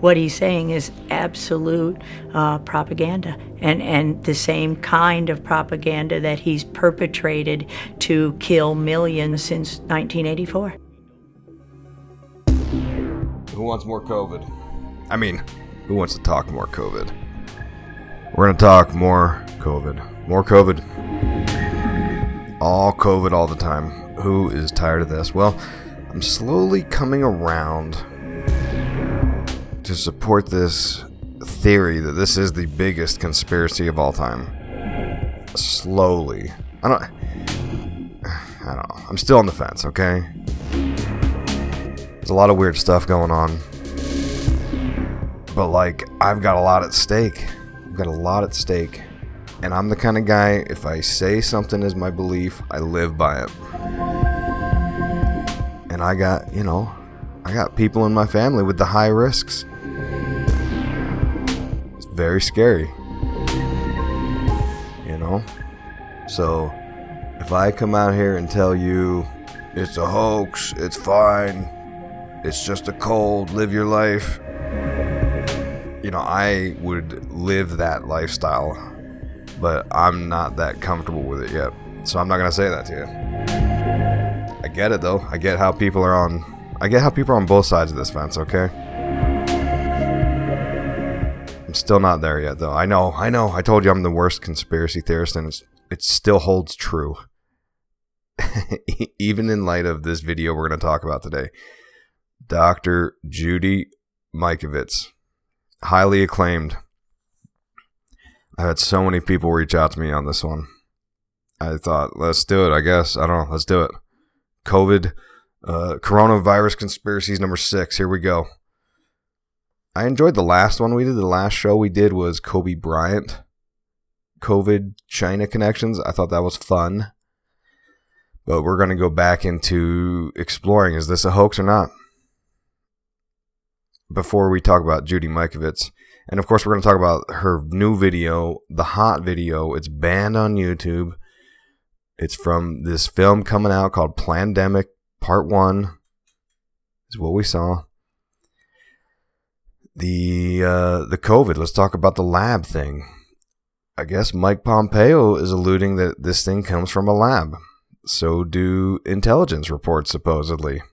what he's saying is absolute propaganda, and the same kind of propaganda that he's perpetrated to kill millions since 1984. Who wants more COVID? I mean, who wants to talk more COVID? We're going to talk more COVID. More COVID. All COVID all the time. Who is tired of this? Well, I'm slowly coming around to support this theory that this is the biggest conspiracy of all time. Slowly. I don't know. I'm still on the fence, okay? There's a lot of weird stuff going on. But, like, I've got a lot at stake. And I'm the kind of guy, if I say something is my belief, I live by it. And I got people in my family with the high risks. It's very scary. So, if I come out here and tell you, it's a hoax, it's fine, it's just a cold, live your life, I would live that lifestyle, but I'm not that comfortable with it yet, so I'm not going to say that to you. I get it, though. I get how people are on both sides of this fence, okay? I'm still not there yet, though. I know. I told you I'm the worst conspiracy theorist, and it still holds true. Even in light of this video we're going to talk about today. Dr. Judy Mikovits. Highly acclaimed. I had so many people reach out to me on this one. I thought, let's do it, I guess. I don't know. Let's do it. COVID, coronavirus conspiracies number 6. Here we go. I enjoyed the last one we did. The last show we did was Kobe Bryant. COVID China connections. I thought that was fun. But we're going to go back into exploring, is this a hoax or not? Before we talk about Judy Mikovits. And of course, we're going to talk about her new video, the hot video. It's banned on YouTube. It's from this film coming out called Plandemic Part 1. Is what we saw. The COVID. Let's talk about the lab thing. I guess Mike Pompeo is alluding that this thing comes from a lab. So do intelligence reports, supposedly.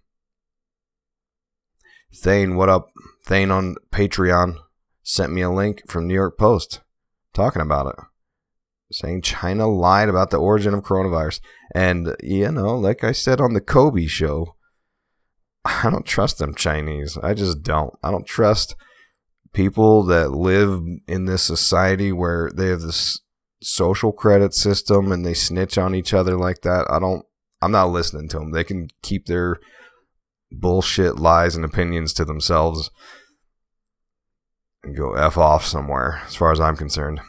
Thane, what up? Thane on Patreon sent me a link from New York Post talking about it. Saying China lied about the origin of coronavirus. And, like I said on the Kobe show, I don't trust them Chinese. I just don't. I don't trust people that live in this society where they have this social credit system and they snitch on each other like that. I'm not listening to them. They can keep their bullshit lies and opinions to themselves and go F off somewhere, as far as I'm concerned.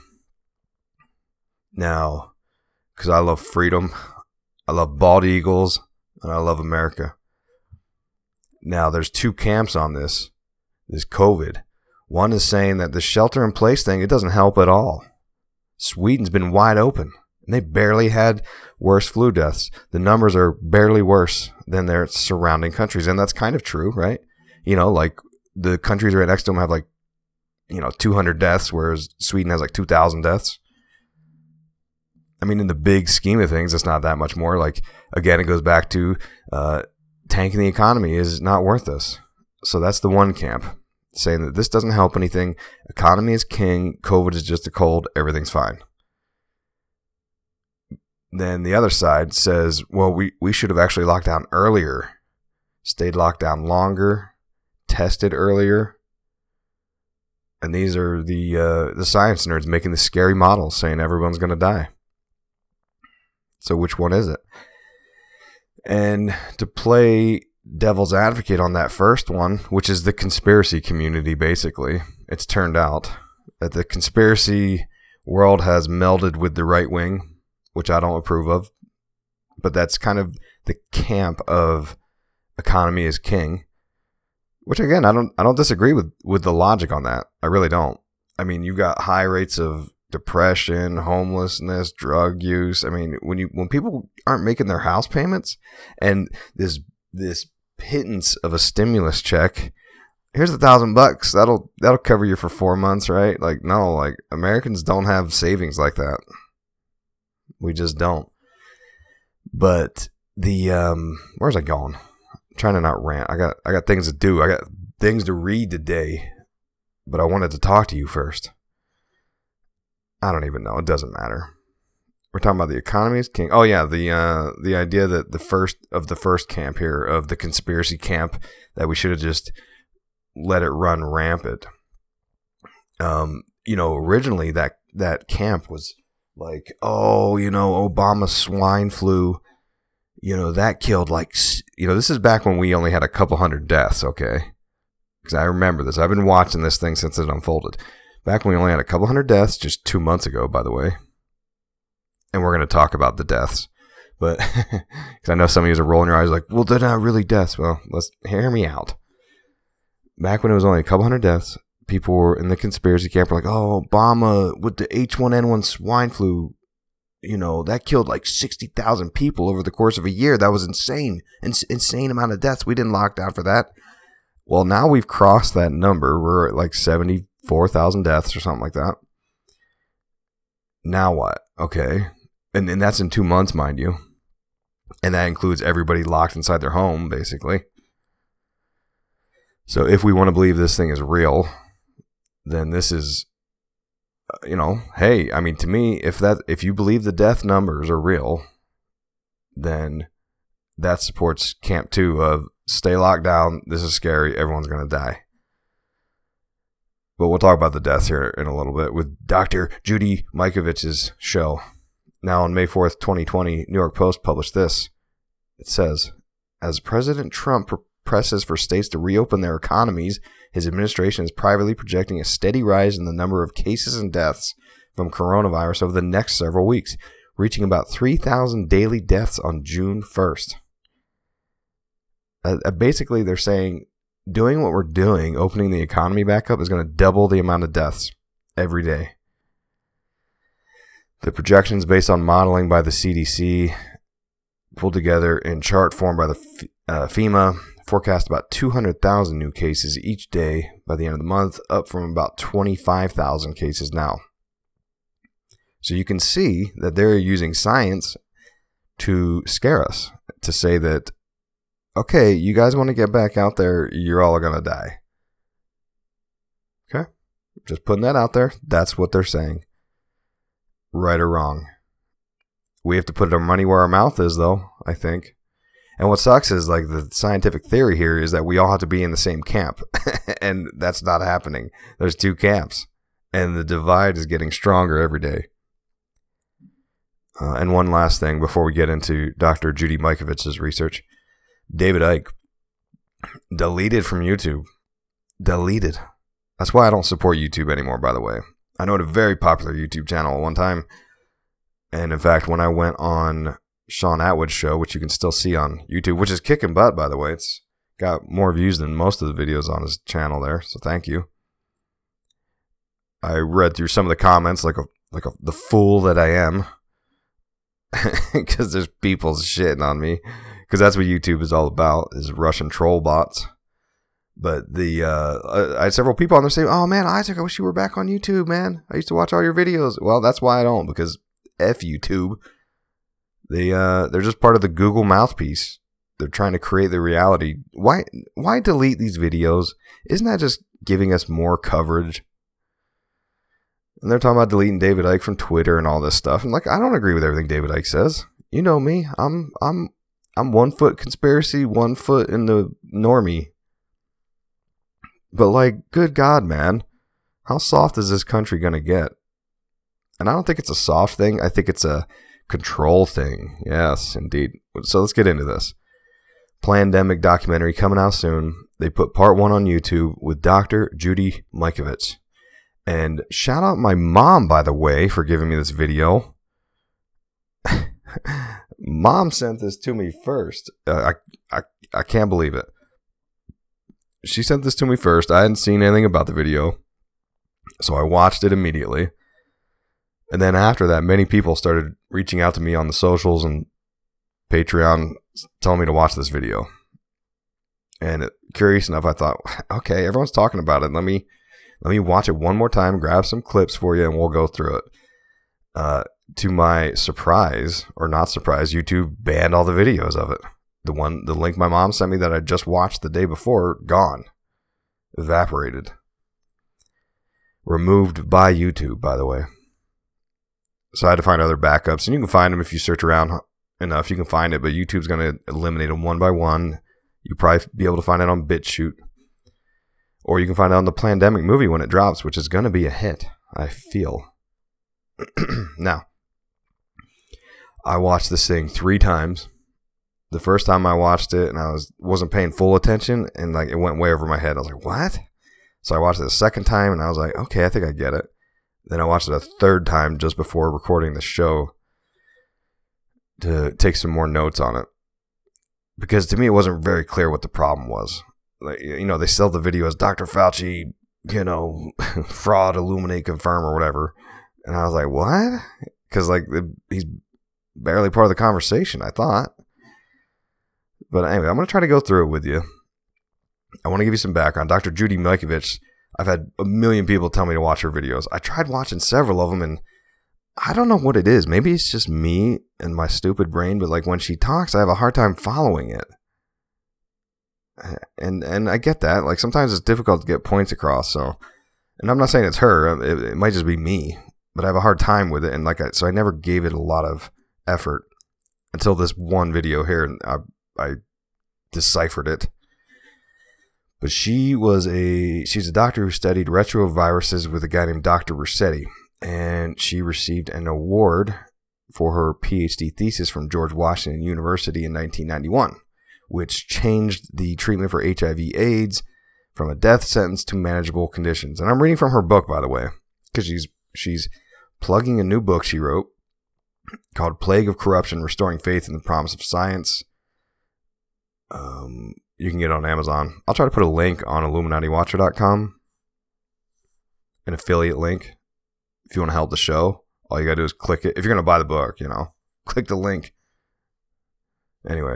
Now, because I love freedom, I love bald eagles, and I love America. Now, there's 2 camps on this COVID. One is saying that the shelter-in-place thing, it doesn't help at all. Sweden's been wide open, and they barely had worse flu deaths. The numbers are barely worse than their surrounding countries, and that's kind of true, right? Like the countries right next to them have 200 deaths, whereas Sweden has 2,000 deaths. I mean, in the big scheme of things, it's not that much more. Again, it goes back to tanking the economy is not worth this. So that's the one camp, saying that this doesn't help anything. Economy is king. COVID is just a cold. Everything's fine. Then the other side says, well, we should have actually locked down earlier, stayed locked down longer, tested earlier. And these are the science nerds making the scary models saying everyone's going to die. So which one is it? And to play devil's advocate on that first one, which is the conspiracy community, basically, it's turned out that the conspiracy world has melded with the right wing, which I don't approve of. But that's kind of the camp of economy is king. Which again, I don't disagree with the logic on that. I really don't. I mean, you've got high rates of depression, homelessness, drug use. I mean, when people aren't making their house payments, and this pittance of a stimulus check here's $1,000. That'll cover you for 4 months, right? Like, no, like Americans don't have savings like that. We just don't. But the where's I going? I'm trying to not rant. I got things to do. I got things to read today. But I wanted to talk to you first. I don't even know. It doesn't matter. We're talking about the economy is king. Oh yeah, the idea that the first camp here of the conspiracy camp, that we should have just let it run rampant. Originally that camp was like, Obama swine flu, that killed this is back when we only had a couple hundred deaths, okay? Because I remember this. I've been watching this thing since it unfolded. Back when we only had a couple hundred deaths, just 2 months ago, by the way. And we're going to talk about the deaths. But, because I know some of you are rolling your eyes like, well, they're not really deaths. Well, let's hear me out. Back when it was only a couple hundred deaths, people were in the conspiracy camp were like, oh, Obama with the H1N1 swine flu, that killed like 60,000 people over the course of a year. That was insane. Insane amount of deaths. We didn't lock down for that. Well, now we've crossed that number. We're at like 74,000 deaths or something like that. Now what? Okay. And that's in 2 months, mind you. And that includes everybody locked inside their home, basically. So if we want to believe this thing is real, then this is, hey, I mean, to me, if you believe the death numbers are real, then that supports Camp 2 of stay locked down. This is scary. Everyone's going to die. But we'll talk about the deaths here in a little bit with Dr. Judy Mikovits's show. Now, on May 4th, 2020, New York Post published this. It says, as President Trump presses for states to reopen their economies, his administration is privately projecting a steady rise in the number of cases and deaths from coronavirus over the next several weeks, reaching about 3,000 daily deaths on June 1st. Basically, they're saying doing what we're doing, opening the economy back up, is going to double the amount of deaths every day. The projections, based on modeling by the CDC, pulled together in chart form by the FEMA, forecast about 200,000 new cases each day by the end of the month, up from about 25,000 cases now. So you can see that they're using science to scare us, to say that, okay, you guys want to get back out there, you're all going to die. Okay? Just putting that out there. That's what they're saying. Right or wrong. We have to put our money where our mouth is, though, I think. And what sucks is, like, the scientific theory here is that we all have to be in the same camp. And that's not happening. There's 2 camps. And the divide is getting stronger every day. And one last thing before we get into Dr. Judy Mikovits's research. David Icke, deleted from YouTube. Deleted. That's why I don't support YouTube anymore, by the way. I know it a very popular YouTube channel at one time. And in fact, when I went on Sean Atwood's show, which you can still see on YouTube, which is kicking butt, by the way. It's got more views than most of the videos on his channel there, so thank you. I read through some of the comments like the fool that I am. Because there's people shitting on me. Because that's what YouTube is all about, is Russian troll bots. But I had several people on there saying, oh man, Isaac, I wish you were back on YouTube, man. I used to watch all your videos. Well, that's why I don't, because F YouTube. They're just part of the Google mouthpiece. They're trying to create the reality. Why delete these videos? Isn't that just giving us more coverage? And they're talking about deleting David Icke from Twitter and all this stuff. And like, I don't agree with everything David Icke says. You know me. I'm 1 foot conspiracy, 1 foot in the normie. But like, good God, man. How soft is this country going to get? And I don't think it's a soft thing. I think it's a control thing. Yes, indeed. So let's get into this. Plandemic documentary coming out soon. They put part 1 on YouTube with Dr. Judy Mikovits. And shout out my mom, by the way, for giving me this video. Mom sent this to me first. I can't believe it. She sent this to me first. I hadn't seen anything about the video. So I watched it immediately. And then after that, many people started reaching out to me on the socials and Patreon telling me to watch this video. And curious enough, I thought, okay, everyone's talking about it. Let me watch it one more time, grab some clips for you, and we'll go through it. To my surprise, or not surprise, YouTube banned all the videos of it. The link my mom sent me that I just watched the day before, gone. Evaporated. Removed by YouTube, by the way. So I had to find other backups, and you can find them if you search around enough. You can find it, but YouTube's going to eliminate them one by one. You'll probably be able to find it on BitChute. Or you can find it on the Plandemic movie when it drops, which is going to be a hit, I feel. Now, I watched this thing 3 times. The first time I watched it, and I wasn't paying full attention, and like it went way over my head. I was like, what? So I watched it a second time, and I was like, okay, I think I get it. Then I watched it a third time just before recording the show to take some more notes on it. Because to me, it wasn't very clear what the problem was. Like, you know, they sell the video as Dr. Fauci, you know, fraud, illuminate, confirm, or whatever. And I was like, what? Because, like, he's barely part of the conversation, I thought. But anyway, I'm going to try to go through it with you. I want to give you some background. Dr. Judy Mikovits, I've had a million people tell me to watch her videos. I tried watching several of them, and I don't know what it is. Maybe it's just me and my stupid brain, but like when she talks, I have a hard time following it. And I get that. Like sometimes it's difficult to get points across. So, and I'm not saying it's her. It might just be me, but I have a hard time with it. And so I never gave it a lot of effort until this one video here, and I deciphered it. But she's a doctor who studied retroviruses with a guy named Dr. Rossetti, and she received an award for her PhD thesis from George Washington University in 1991, which changed the treatment for HIV/AIDS from a death sentence to manageable conditions. And I'm reading from her book, by the way, because she's plugging a new book she wrote called Plague of Corruption, Restoring Faith in the Promise of Science. You can get it on Amazon. I'll try to put a link on IlluminatiWatcher.com, an affiliate link. If you want to help the show, all you got to do is click it. If you're going to buy the book, you know, click the link. Anyway,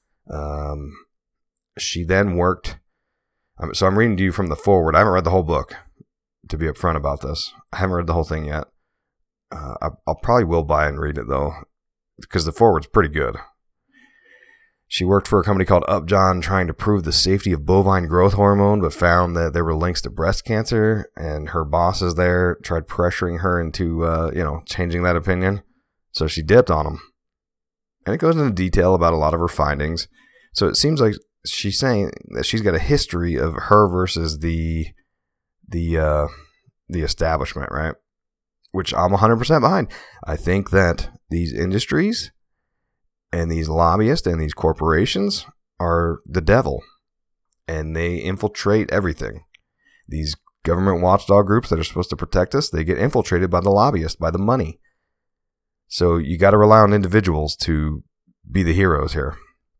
she then worked. So I'm reading to you from the forward. I haven't read the whole book, to be upfront about this. I haven't read the whole thing yet. I'll probably will buy and read it, though, because the forward's pretty good. She worked for a company called Upjohn trying to prove the safety of bovine growth hormone, but found that there were links to breast cancer, and her bosses there tried pressuring her into, changing that opinion. So she dipped on them. And it goes into detail about a lot of her findings. So it seems like she's saying that she's got a history of her versus the establishment, right? Which I'm 100% behind. I think that these industries and these lobbyists and these corporations are the devil, and they infiltrate everything. These government watchdog groups that are supposed to protect us, they get infiltrated by the lobbyists, by the money. So you got to rely on individuals to be the heroes here.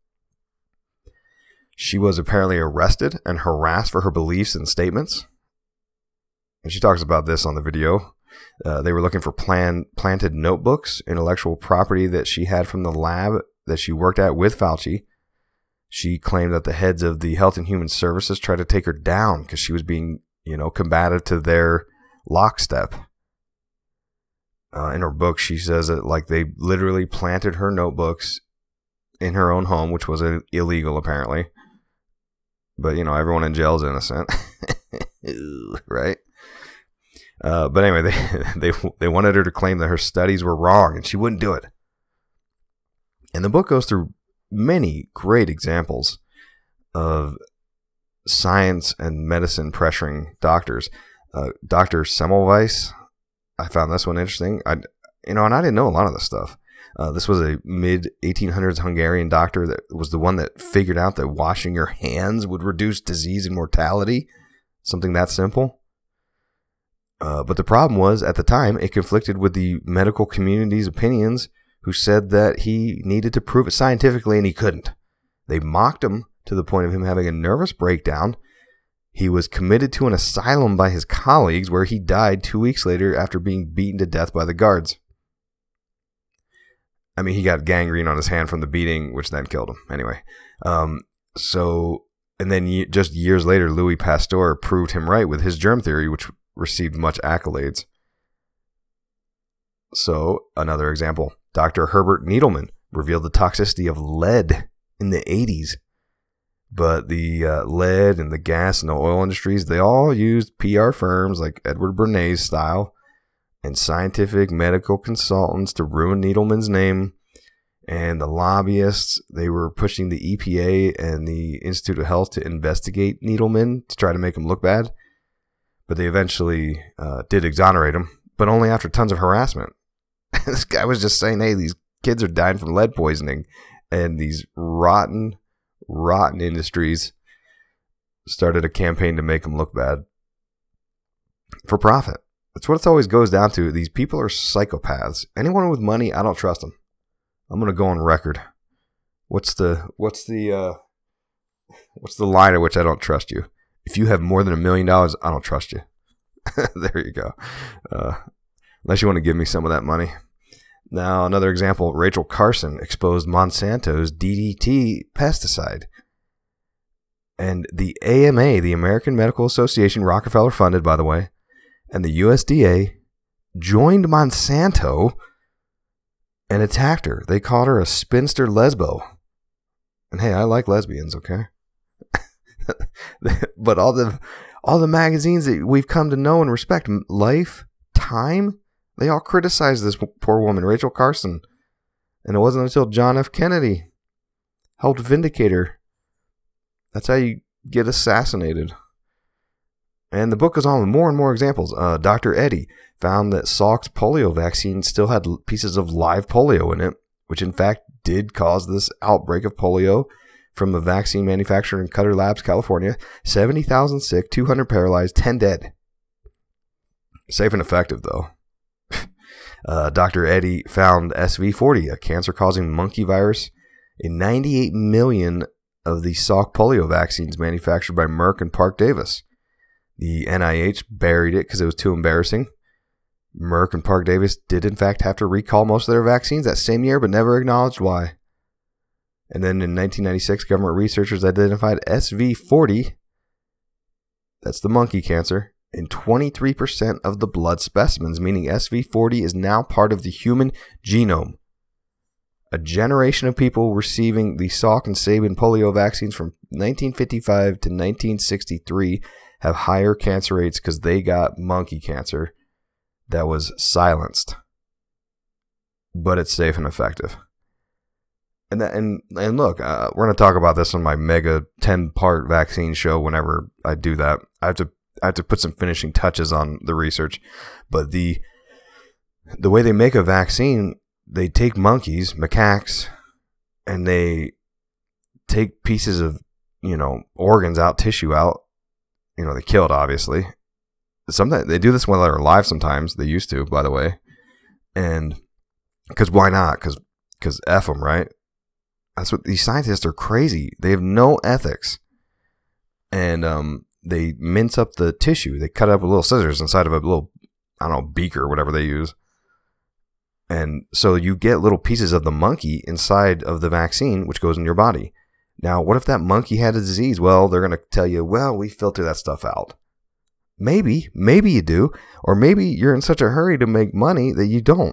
She was apparently arrested and harassed for her beliefs and statements. And she talks about this on the video. They were looking for planted notebooks, intellectual property that she had from the lab that she worked at with Fauci. She claimed that the heads of the Health and Human Services tried to take her down because she was being, combative to their lockstep. In her book, she says that like they literally planted her notebooks in her own home, which was illegal apparently. But everyone in jail is innocent, right? But anyway, they wanted her to claim that her studies were wrong, and she wouldn't do it. And the book goes through many great examples of science and medicine pressuring doctors. Dr. Semmelweis, I found this one interesting. And I didn't know a lot of this stuff. This was a mid-1800s Hungarian doctor that was the one that figured out that washing your hands would reduce disease and mortality. Something that simple. But the problem was, at the time, it conflicted with the medical community's opinions, who said that he needed to prove it scientifically, and he couldn't. They mocked him to the point of him having a nervous breakdown. He was committed to an asylum by his colleagues, where he died 2 weeks later after being beaten to death by the guards. I mean, he got gangrene on his hand from the beating, which then killed him. Anyway, so And then just years later, Louis Pasteur proved him right with his germ theory, which received much accolades. So, another example, Dr. Herbert Needleman revealed the toxicity of lead in the 80s. But the lead and the gas and the oil industries, they all used PR firms like Edward Bernays style and scientific medical consultants to ruin Needleman's name. And the lobbyists, they were pushing the EPA and the Institute of Health to investigate Needleman to try to make him look bad. But they eventually did exonerate him, but only after tons of harassment. This guy was just saying, hey, these kids are dying from lead poisoning. And these rotten industries started a campaign to make them look bad for profit. That's what it always goes down to. These people are psychopaths. Anyone with money, I don't trust them. I'm gonna go on record. What's the line at which I don't trust you? If you have more than $1 million, I don't trust you. There you go. Unless you want to give me some of that money. Now, another example, Rachel Carson exposed Monsanto's DDT pesticide. And the AMA, the American Medical Association, Rockefeller funded, by the way, and the USDA joined Monsanto and attacked her. They called her a spinster lesbo. And hey, I like lesbians, okay? But all the magazines that we've come to know and respect, Life, Time, they all criticized this poor woman, Rachel Carson. And it wasn't until John F. Kennedy helped vindicate her. That's how you get assassinated. And the book goes on with more and more examples. Dr. Eddy found that Salk's polio vaccine still had pieces of live polio in it, which in fact did cause this outbreak of polio from a vaccine manufacturer in Cutter Labs, California. 70,000 sick, 200 paralyzed, 10 dead. Safe and effective, though. Dr. Eddy found SV40, a cancer-causing monkey virus, in 98 million of the Salk polio vaccines manufactured by Merck and Parke-Davis. The NIH buried it because it was too embarrassing. Merck and Parke-Davis did, in fact, have to recall most of their vaccines that same year, but never acknowledged why. And then in 1996, government researchers identified SV40, that's the monkey cancer, in 23% of the blood specimens, meaning SV40 is now part of the human genome. A generation of people receiving the Salk and Sabin polio vaccines from 1955 to 1963 have higher cancer rates because they got monkey cancer that was silenced. But it's safe and effective. And look, we're going to talk about this on my mega 10-part vaccine show whenever I do that. I have to put some finishing touches on the research. But the way they make a vaccine, they take monkeys, macaques, and they take pieces of, organs out, tissue out. They kill it, obviously. Sometimes they do this while they're alive sometimes. They used to, by the way. And because why not? Because F them, right? That's what these scientists are crazy. They have no ethics. And they mince up the tissue. They cut it up with little scissors inside of a little, beaker or whatever they use. And so you get little pieces of the monkey inside of the vaccine, which goes in your body. Now, what if that monkey had a disease? Well, they're going to tell you, well, we filter that stuff out. Maybe you do. Or maybe you're in such a hurry to make money that you don't.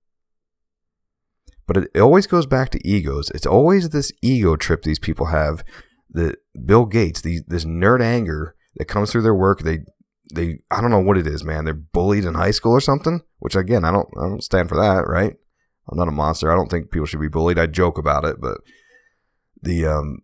But it always goes back to egos. It's always this ego trip these people have. The Bill Gates, this nerd anger that comes through their work. They I don't know what it is, man. They're bullied in high school or something. Which again, I don't stand for that, right? I'm not a monster. I don't think people should be bullied. I joke about it, but they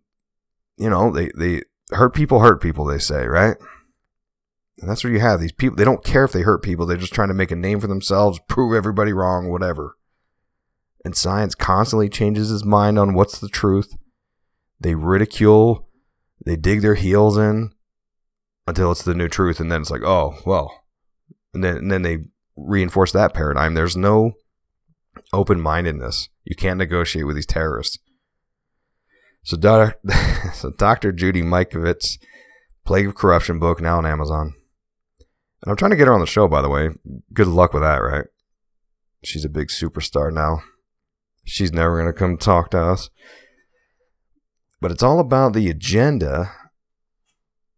hurt people. They say, right? And that's what you have. These people, they don't care if they hurt people. They're just trying to make a name for themselves, prove everybody wrong, whatever. And science constantly changes its mind on what's the truth. They ridicule, they dig their heels in until it's the new truth, and then it's like, oh, well. And then they reinforce that paradigm. There's no open-mindedness. You can't negotiate with these terrorists. So Dr. Judy Mikovits, Plague of Corruption book, now on Amazon. And I'm trying to get her on the show, by the way. Good luck with that, right? She's a big superstar now. She's never going to come talk to us. But it's all about the agenda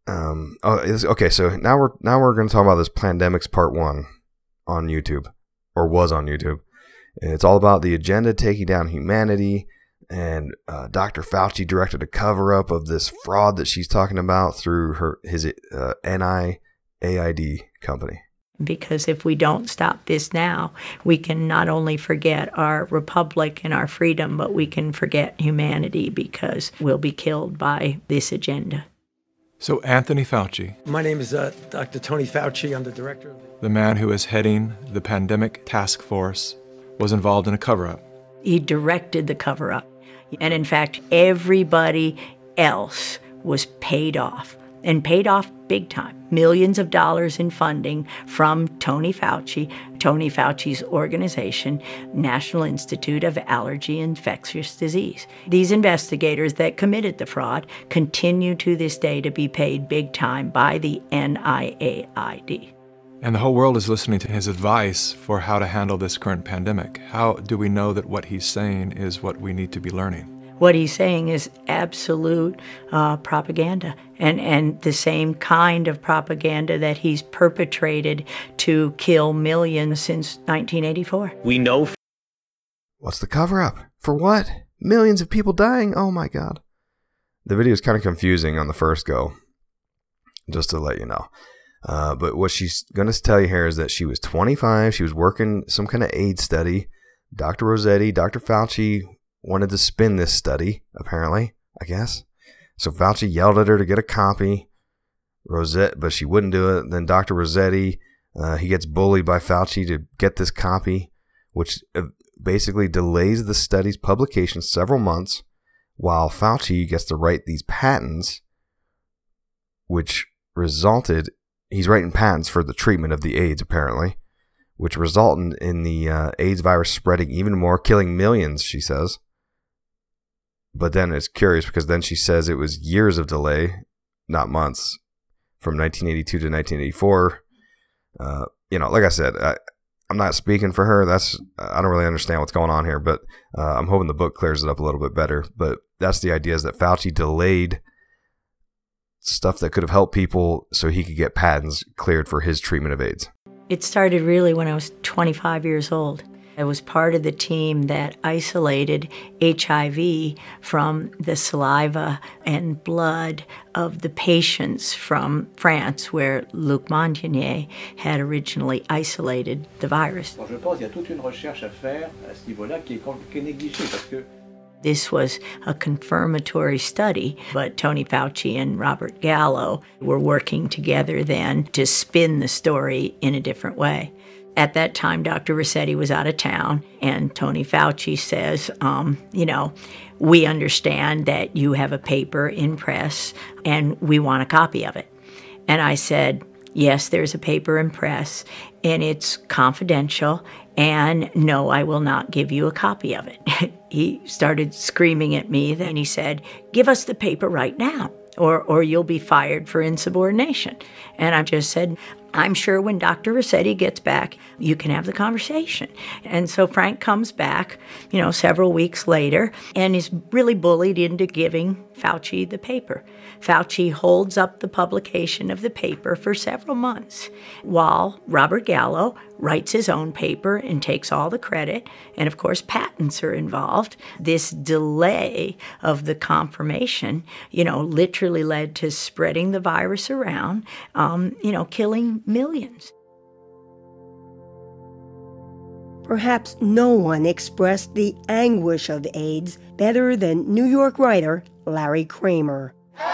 Okay, so now we're going to talk about this Plandemics Part 1 on YouTube, or was on YouTube. And it's all about the agenda taking down humanity, and Dr. Fauci directed a cover-up of this fraud that she's talking about through his NIAID company. Because if we don't stop this now, we can not only forget our republic and our freedom, but we can forget humanity because we'll be killed by this agenda. So Anthony Fauci. My name is Dr. Tony Fauci. I'm the director of the man who is heading the pandemic task force, was involved in a cover-up. He directed the cover-up. And in fact, everybody else was paid off, and paid off big time. Millions of dollars in funding from Tony Fauci's organization, National Institute of Allergy and Infectious Disease. These investigators that committed the fraud continue to this day to be paid big time by the NIAID. And the whole world is listening to his advice for how to handle this current pandemic. How do we know that what he's saying is what we need to be learning? What he's saying is absolute propaganda, and the same kind of propaganda that he's perpetrated to kill millions since 1984. We know. What's the cover-up? For what? Millions of people dying? Oh my God. The video is kind of confusing on the first go, just to let you know. But what she's going to tell you here is that she was 25. She was working some kind of AIDS study. Dr. Rossetti, Dr. Fauci wanted to spin this study, apparently, I guess. So Fauci yelled at her to get a copy, but she wouldn't do it. Then Dr. Rossetti, he gets bullied by Fauci to get this copy, which basically delays the study's publication several months, while Fauci gets to write these patents, which resulted, he's writing patents for the treatment of the AIDS, apparently, which resulted in the AIDS virus spreading even more, killing millions, she says. But then it's curious because then she says it was years of delay, not months, from 1982 to 1984. Like I said, I'm not speaking for her. I don't really understand what's going on here, but I'm hoping the book clears it up a little bit better. But that's the idea, is that Fauci delayed stuff that could have helped people so he could get patents cleared for his treatment of AIDS. It started really when I was 25 years old. I was part of the team that isolated HIV from the saliva and blood of the patients from France, where Luc Montagnier had originally isolated the virus. Je pense qu'il y a toute une recherche à faire à ce niveau-là qui est négligée parce que this was a confirmatory study, but Tony Fauci and Robert Gallo were working together then to spin the story in a different way. At that time, Dr. Rossetti was out of town, and Tony Fauci says, we understand that you have a paper in press, and we want a copy of it. And I said, yes, there's a paper in press, and it's confidential, and no, I will not give you a copy of it. He started screaming at me, then he said, give us the paper right now, or you'll be fired for insubordination. And I just said, I'm sure when Dr. Rossetti gets back, you can have the conversation. And so Frank comes back, several weeks later, and is really bullied into giving Fauci the paper. Fauci holds up the publication of the paper for several months, while Robert Gallo writes his own paper and takes all the credit. And of course, patents are involved. This delay of the confirmation, literally led to spreading the virus around, killing millions. Perhaps no one expressed the anguish of AIDS better than New York writer Larry Kramer.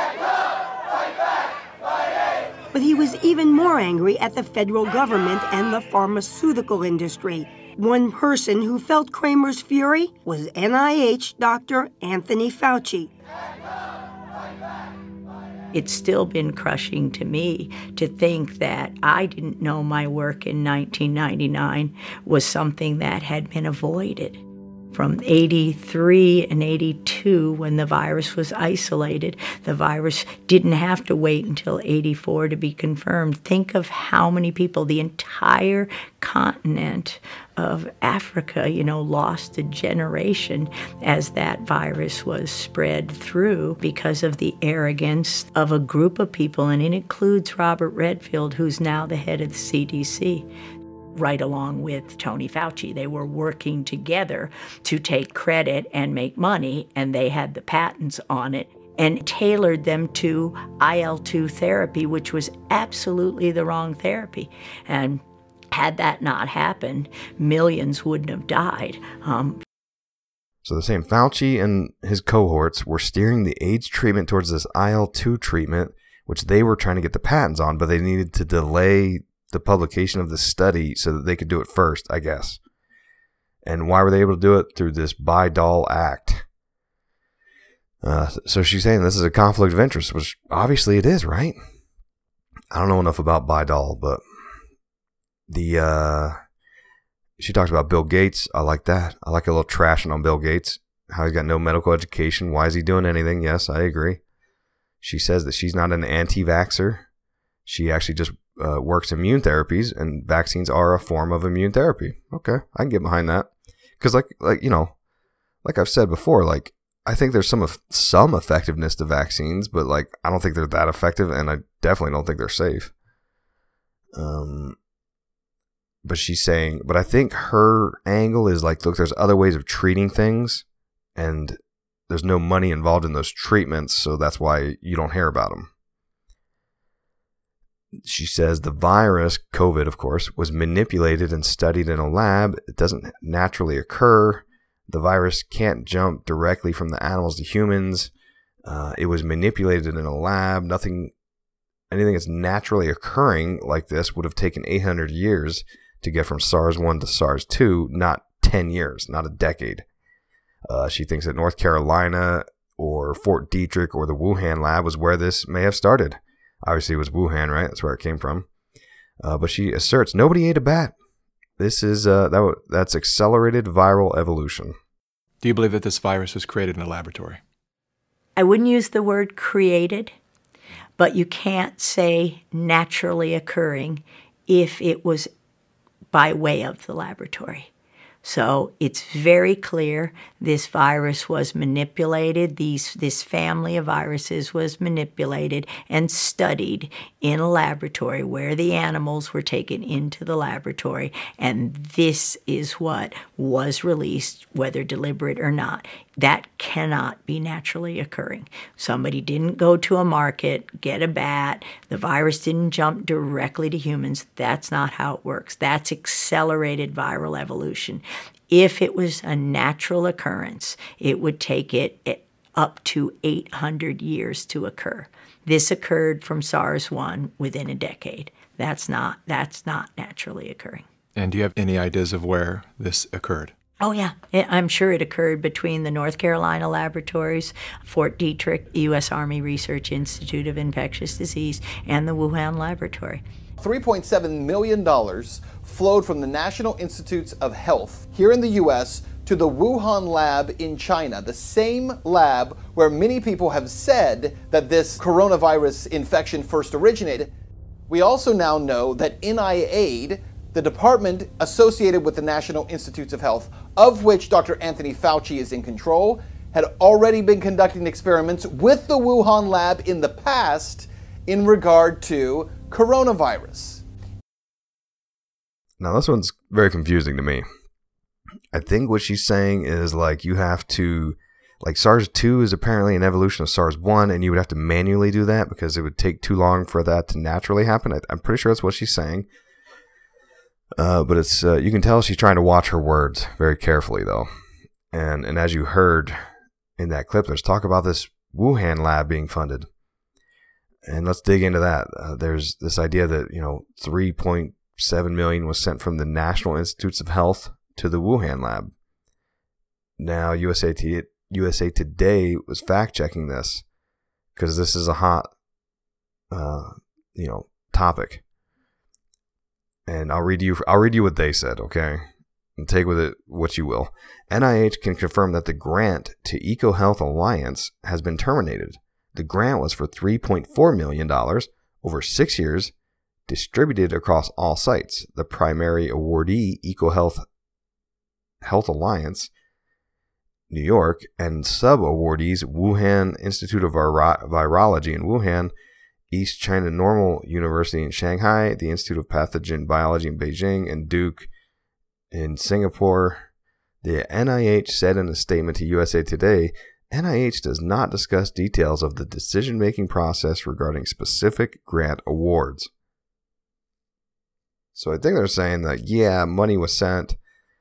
But he was even more angry at the federal government and the pharmaceutical industry. One person who felt Kramer's fury was NIH Dr. Anthony Fauci. It's still been crushing to me to think that I didn't know my work in 1999 was something that had been avoided. From 83 and 82, when the virus was isolated, the virus didn't have to wait until 84 to be confirmed. Think of how many people, the entire continent of Africa, lost a generation as that virus was spread through because of the arrogance of a group of people, and it includes Robert Redfield, who's now the head of the CDC. Right along with Tony Fauci. They were working together to take credit and make money, and they had the patents on it and tailored them to IL-2 therapy, which was absolutely the wrong therapy. And had that not happened, millions wouldn't have died. So the same Fauci and his cohorts were steering the AIDS treatment towards this IL-2 treatment, which they were trying to get the patents on, but they needed to delay the publication of the study so that they could do it first, I guess. And why were they able to do it? Through this Bayh-Dole Act. So she's saying this is a conflict of interest, which obviously it is, right? I don't know enough about Bayh-Dole, but she talks about Bill Gates. I like that. I like a little trashing on Bill Gates. How he's got no medical education. Why is he doing anything? Yes, I agree. She says that she's not an anti-vaxxer. She actually just works immune therapies, and vaccines are a form of immune therapy. Okay, I can get behind that. Because like I've said before, I think there's some effectiveness to vaccines, but I don't think they're that effective, and I definitely don't think they're safe. But she's saying, but I think her angle is look, there's other ways of treating things, and there's no money involved in those treatments, so that's why you don't hear about them. She says the virus, COVID, of course, was manipulated and studied in a lab. It doesn't naturally occur. The virus can't jump directly from the animals to humans. It was manipulated in a lab. Anything that's naturally occurring like this would have taken 800 years to get from SARS-1 to SARS-2, not 10 years, not a decade. She thinks that North Carolina or Fort Detrick or the Wuhan lab was where this may have started. Obviously, it was Wuhan, right? That's where it came from. But she asserts nobody ate a bat. This is that's accelerated viral evolution. Do you believe that this virus was created in a laboratory? I wouldn't use the word created, but you can't say naturally occurring if it was by way of the laboratory. So it's very clear this virus was manipulated. This family of viruses was manipulated and studied in a laboratory where the animals were taken into the laboratory. And this is what was released, whether deliberate or not. That cannot be naturally occurring. Somebody didn't go to a market, get a bat. The virus didn't jump directly to humans. That's not how it works. That's accelerated viral evolution. If it was a natural occurrence, it would take it up to 800 years to occur. This occurred from SARS-1 within a decade. That's not naturally occurring. And do you have any ideas of where this occurred? Oh, yeah. I'm sure it occurred between the North Carolina laboratories, Fort Detrick, U.S. Army Research Institute of Infectious Disease, and the Wuhan laboratory. $3.7 million flowed from the National Institutes of Health here in the U.S. to the Wuhan lab in China, the same lab where many people have said that this coronavirus infection first originated. We also now know that NIAID, the department associated with the National Institutes of Health, of which Dr. Anthony Fauci is in control, had already been conducting experiments with the Wuhan lab in the past in regard to coronavirus. Now, this one's very confusing to me. I think what she's saying is you have to, SARS-2 is apparently an evolution of SARS-1, and you would have to manually do that because it would take too long for that to naturally happen. I'm pretty sure that's what she's saying. But it's you can tell she's trying to watch her words very carefully, though. And as you heard in that clip, there's talk about this Wuhan lab being funded. And let's dig into that. There's this idea that, $3.7 million was sent from the National Institutes of Health to the Wuhan lab. Now, USA Today was fact-checking this because this is a hot, topic. And I'll read you what they said, okay? and take with it what you will. NIH can confirm that the grant to EcoHealth Alliance has been terminated. The grant was for $3.4 million over 6 years, distributed across all sites. The primary awardee, EcoHealth Alliance, New York, and sub-awardees, Wuhan Institute of Virology in Wuhan, East China Normal University in Shanghai, the Institute of Pathogen Biology in Beijing, and Duke in Singapore. The NIH said in a statement to USA Today, NIH does not discuss details of the decision-making process regarding specific grant awards. So I think they're saying that, yeah, money was sent.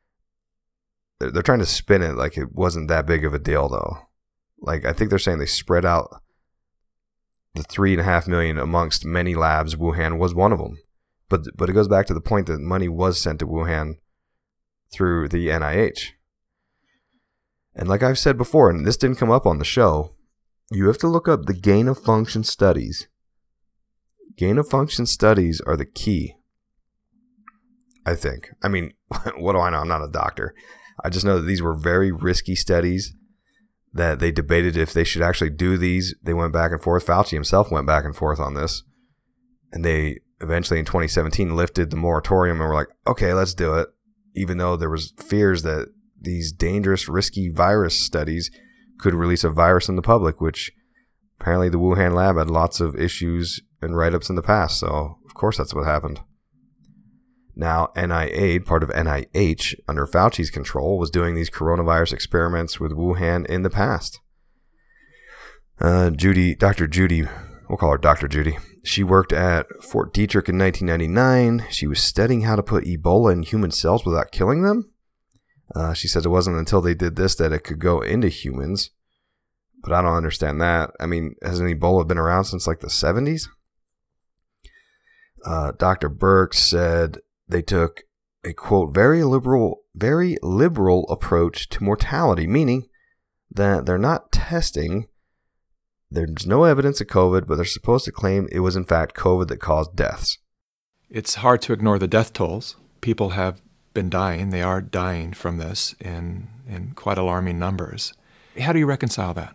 They're trying to spin it like it wasn't that big of a deal, though. Like, I think they're saying they spread out the $3.5 million amongst many labs. Wuhan was one of them. But it goes back to the point that money was sent to Wuhan through the NIH. And like I've said before, and this didn't come up on the show, you have to look up the gain-of-function studies. Gain-of-function studies are the key, I think. I mean, what do I know? I'm not a doctor. I just know that these were very risky studies, that they debated if they should actually do these. They went back and forth. Fauci himself went back and forth on this. And they eventually in 2017 lifted the moratorium and were like, okay, let's do it. Even though there was fears that these dangerous, risky virus studies could release a virus in the public, which apparently the Wuhan lab had lots of issues and write-ups in the past. So, of course, that's what happened. Now, NIAID, part of NIH, under Fauci's control, was doing these coronavirus experiments with Wuhan in the past. Dr. Judy, we'll call her Dr. Judy. She worked at Fort Detrick in 1999. She was studying how to put Ebola in human cells without killing them. She says it wasn't until they did this that it could go into humans. But I don't understand that. I mean, hasn't Ebola been around since like the 70s? Dr. Burke said they took a, quote, very liberal approach to mortality, meaning that they're not testing. There's no evidence of COVID, but they're supposed to claim it was in fact COVID that caused deaths. It's hard to ignore the death tolls. People have been dying. They are dying from this in quite alarming numbers. How do you reconcile that?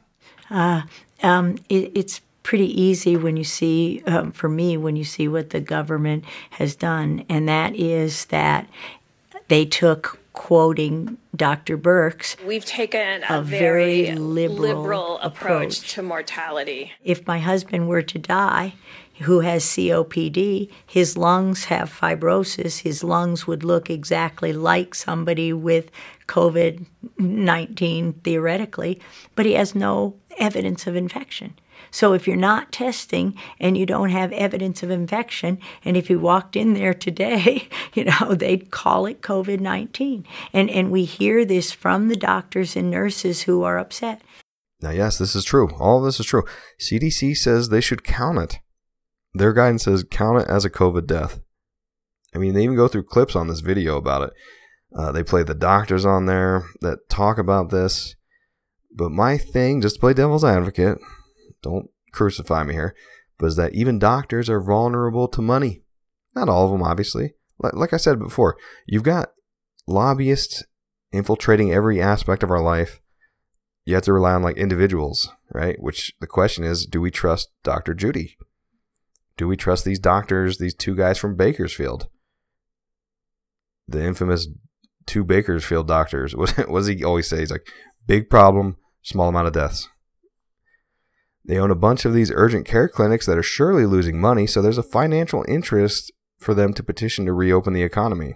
It's pretty easy when you see, for me, when you see what the government has done, and that is that they took, quoting Dr. Burks, we've taken a very liberal approach to mortality. If my husband were to die, who has COPD, his lungs have fibrosis, his lungs would look exactly like somebody with COVID-19, theoretically, but he has no evidence of infection. So if you're not testing and you don't have evidence of infection, and if you walked in there today, they'd call it COVID-19. And we hear this from the doctors and nurses who are upset. Now, yes, this is true. All of this is true. CDC says they should count it. Their guidance says count it as a COVID death. I mean, they even go through clips on this video about it. They play the doctors on there that talk about this. But my thing, just to play devil's advocate, don't crucify me here, but is that even doctors are vulnerable to money. Not all of them, obviously. Like I said before, you've got lobbyists infiltrating every aspect of our life. You have to rely on like individuals, right? Which the question is, do we trust Dr. Judy? Do we trust these doctors, these two guys from Bakersfield? The infamous two Bakersfield doctors. What does he always say? He's like, big problem, small amount of deaths. They own a bunch of these urgent care clinics that are surely losing money, so there's a financial interest for them to petition to reopen the economy.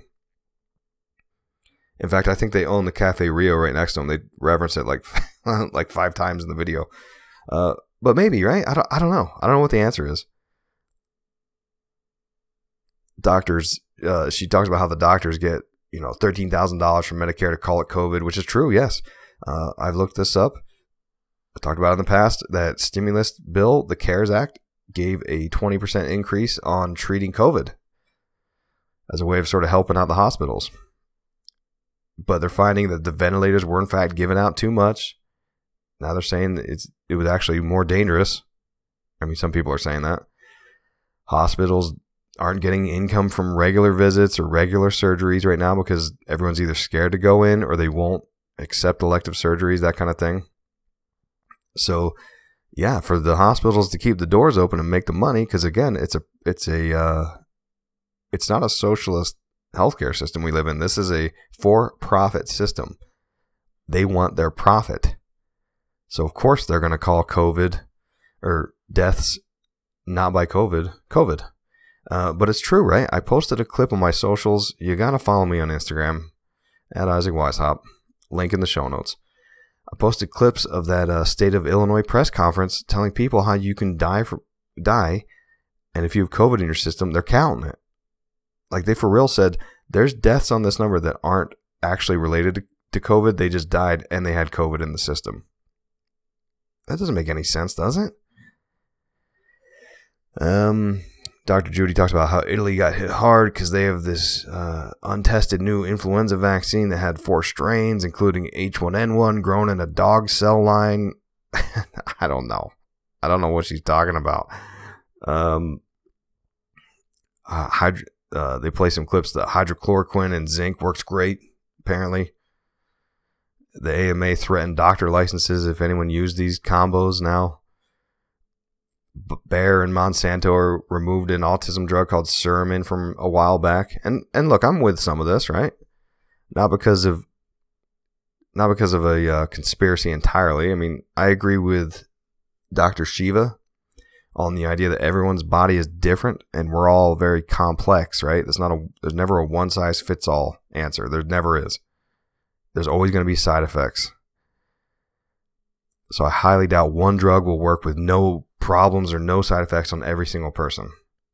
In fact, I think they own the Cafe Rio right next to them. They reference it like 5 times in the video. But maybe, right? I don't know. I don't know what the answer is. Doctors, she talks about how the doctors get, $13,000 from Medicare to call it COVID, which is true, yes. I've looked this up. I talked about in the past that stimulus bill, the CARES Act, gave a 20% increase on treating COVID as a way of sort of helping out the hospitals. But they're finding that the ventilators were in fact given out too much. Now they're saying it was actually more dangerous. I mean, some people are saying that. Hospitals aren't getting income from regular visits or regular surgeries right now because everyone's either scared to go in or they won't accept elective surgeries, that kind of thing. So, yeah, for the hospitals to keep the doors open and make the money, because again, it's not a socialist healthcare system we live in. This is a for-profit system. They want their profit. So, of course, they're going to call COVID or deaths not by COVID, COVID. But it's true, right? I posted a clip on my socials. You got to follow me on Instagram, at Isaac Weishaupt. Link in the show notes. I posted clips of that State of Illinois press conference telling people how you can die, and if you have COVID in your system, they're counting it. Like, they for real said, there's deaths on this number that aren't actually related to COVID. They just died and they had COVID in the system. That doesn't make any sense, does it? Dr. Judy talks about how Italy got hit hard because they have this untested new influenza vaccine that had 4 strains, including H1N1 grown in a dog cell line. I don't know. I don't know what she's talking about. They play some clips that hydrochloroquine and zinc works great, apparently. The AMA threatened doctor licenses if anyone used these combos now. Bayer and Monsanto removed an autism drug called Suramin from a while back. And look, I'm with some of this, right? Not because of a conspiracy entirely. I mean, I agree with Dr. Shiva on the idea that everyone's body is different and we're all very complex, right? There's never a one-size-fits-all answer. There never is. There's always going to be side effects. So I highly doubt one drug will work with no problems or no side effects on every single person.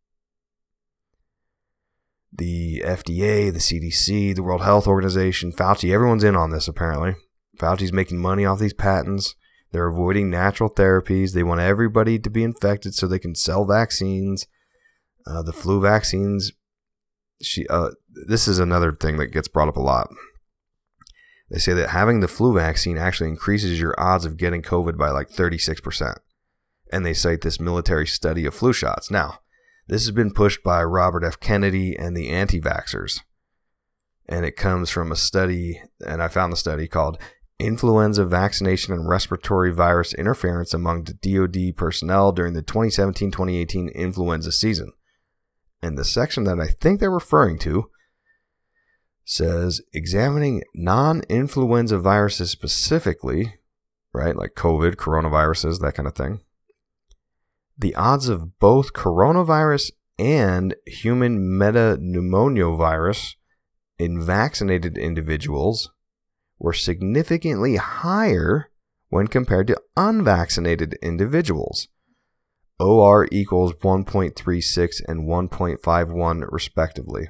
The FDA, the CDC, the World Health Organization, Fauci, everyone's in on this apparently. Fauci's making money off these patents. They're avoiding natural therapies. They want everybody to be infected so they can sell vaccines. The flu vaccines. This is another thing that gets brought up a lot. They say that having the flu vaccine actually increases your odds of getting COVID by like 36%. And they cite this military study of flu shots. Now, this has been pushed by Robert F. Kennedy and the anti-vaxxers. And it comes from a study, and I found the study called Influenza Vaccination and Respiratory Virus Interference Among the DoD Personnel During the 2017-2018 Influenza Season. And the section that I think they're referring to says, examining non-influenza viruses specifically, right, like COVID, coronaviruses, that kind of thing. The odds of both coronavirus and human metapneumovirus in vaccinated individuals were significantly higher when compared to unvaccinated individuals. OR equals 1.36 and 1.51 respectively.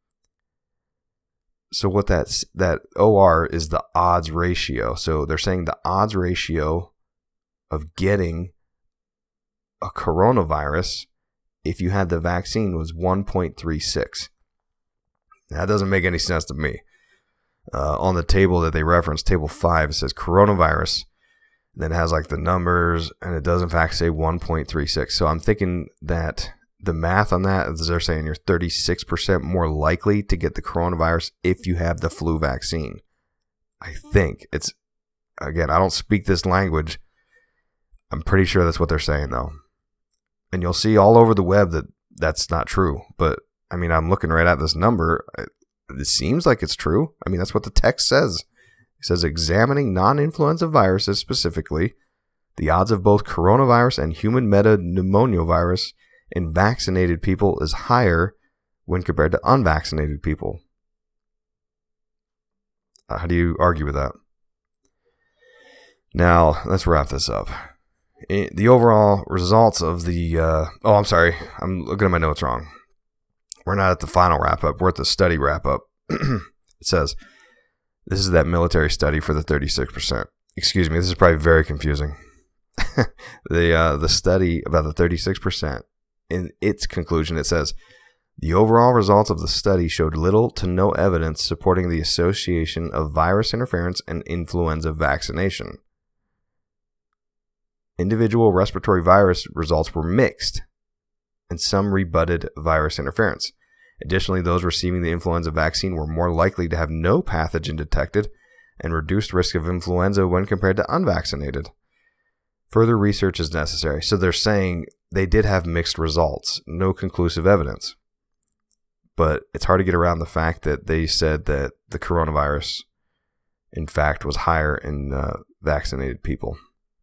So what that OR is the odds ratio. So they're saying the odds ratio of getting a coronavirus if you had the vaccine was 1.36. That doesn't make any sense to me. On the table that they reference, table 5, it says coronavirus. Then it has like the numbers, and it does in fact say 1.36. So I'm thinking that the math on that is they're saying you're 36% more likely to get the coronavirus if you have the flu vaccine. I think it's, again, I don't speak this language. I'm pretty sure that's what they're saying though. And you'll see all over the web that that's not true. But I mean, I'm looking right at this number. It seems like it's true. I mean, that's what the text says. It says examining non-influenza viruses specifically, the odds of both coronavirus and human metapneumovirus in vaccinated people is higher when compared to unvaccinated people. How do you argue with that? Now, let's wrap this up. The overall results of the... I'm sorry. I'm looking at my notes wrong. We're not at the final wrap-up. We're at the study wrap-up. It says, this is that military study for the 36%. Excuse me, this is probably very confusing. The study about the 36%, in its conclusion, it says, the overall results of the study showed little to no evidence supporting the association of virus interference and influenza vaccination. Individual respiratory virus results were mixed, and some rebutted virus interference. Additionally, those receiving the influenza vaccine were more likely to have no pathogen detected and reduced risk of influenza when compared to unvaccinated. Further research is necessary. So they're saying they did have mixed results, no conclusive evidence. But it's hard to get around the fact that they said that the coronavirus, in fact, was higher in vaccinated people.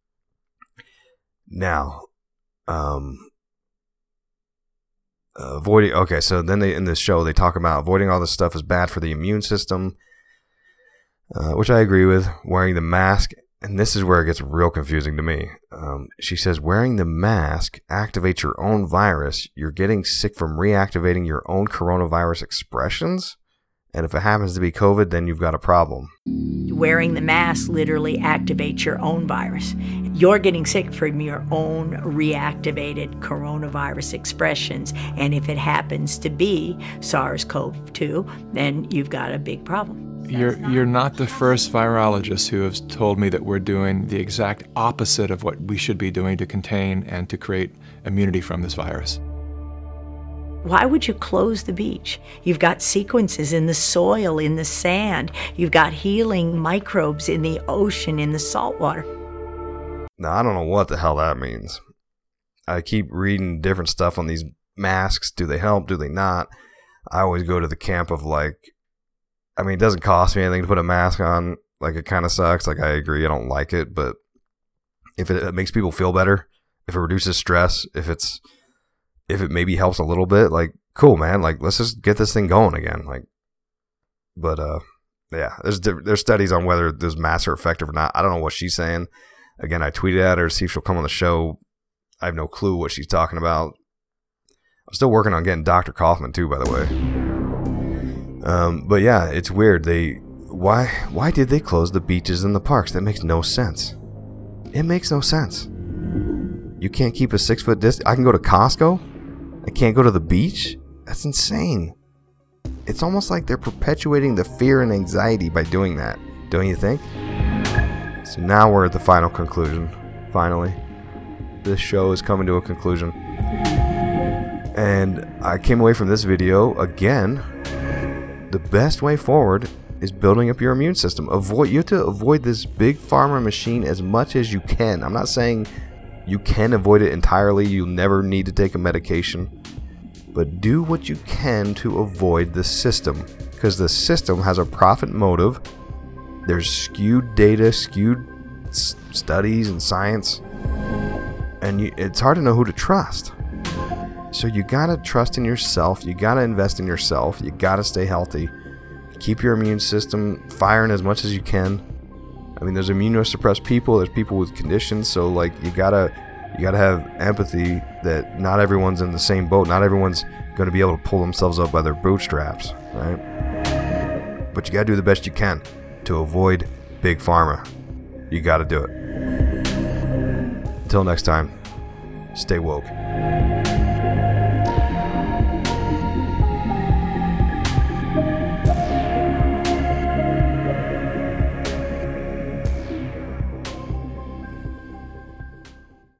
Now, avoiding. Okay, so then in this show they talk about avoiding all this stuff is bad for the immune system, which I agree with. Wearing the mask, and this is where it gets real confusing to me. She says wearing the mask activates your own virus. You're getting sick from reactivating your own coronavirus expressions, and if it happens to be COVID, then you've got a problem. Wearing the mask literally activates your own virus. You're getting sick from your own reactivated coronavirus expressions, and if it happens to be SARS-CoV-2, then you've got a big problem. You're not the first virologist who has told me that we're doing the exact opposite of what we should be doing to contain and to create immunity from this virus. Why would you close the beach? You've got sequences in the soil, in the sand. You've got healing microbes in the ocean, in the salt water. Now, I don't know what the hell that means. I keep reading different stuff on these masks. Do they help? Do they not? I always go to the camp of like, I mean, it doesn't cost me anything to put a mask on. Like, it kind of sucks. Like, I agree, I don't like it. But if it makes people feel better, if it reduces stress, if it maybe helps a little bit, like, cool, man. Like, let's just get this thing going again. Like, but yeah, there's studies on whether those masks are effective or not. I don't know what she's saying. Again, I tweeted at her to see if she'll come on the show. I have no clue what she's talking about. I'm still working on getting Dr. Kaufman too, by the way. But yeah, it's weird. Why did they close the beaches and the parks? That makes no sense. It makes no sense. You can't keep a 6 foot distance. I can go to Costco. I can't go to the beach. That's insane. It's almost like they're perpetuating the fear and anxiety by doing that. Don't you think? So now we're at the final conclusion. Finally, this show is coming to a conclusion. And I came away from this video again. The best way forward is building up your immune system. You have to avoid this big pharma machine as much as you can. I'm not saying you can avoid it entirely. You'll never need to take a medication. But do what you can to avoid the system. Because the system has a profit motive. There's skewed data, skewed studies and science. And it's hard to know who to trust. So you gotta trust in yourself. You gotta invest in yourself. You gotta stay healthy. Keep your immune system firing as much as you can. I mean, there's immunosuppressed people. There's people with conditions. So like, you gotta have empathy that not everyone's in the same boat. Not everyone's going to be able to pull themselves up by their bootstraps, right? But you gotta do the best you can to avoid big pharma. You gotta do it. Until next time, stay woke.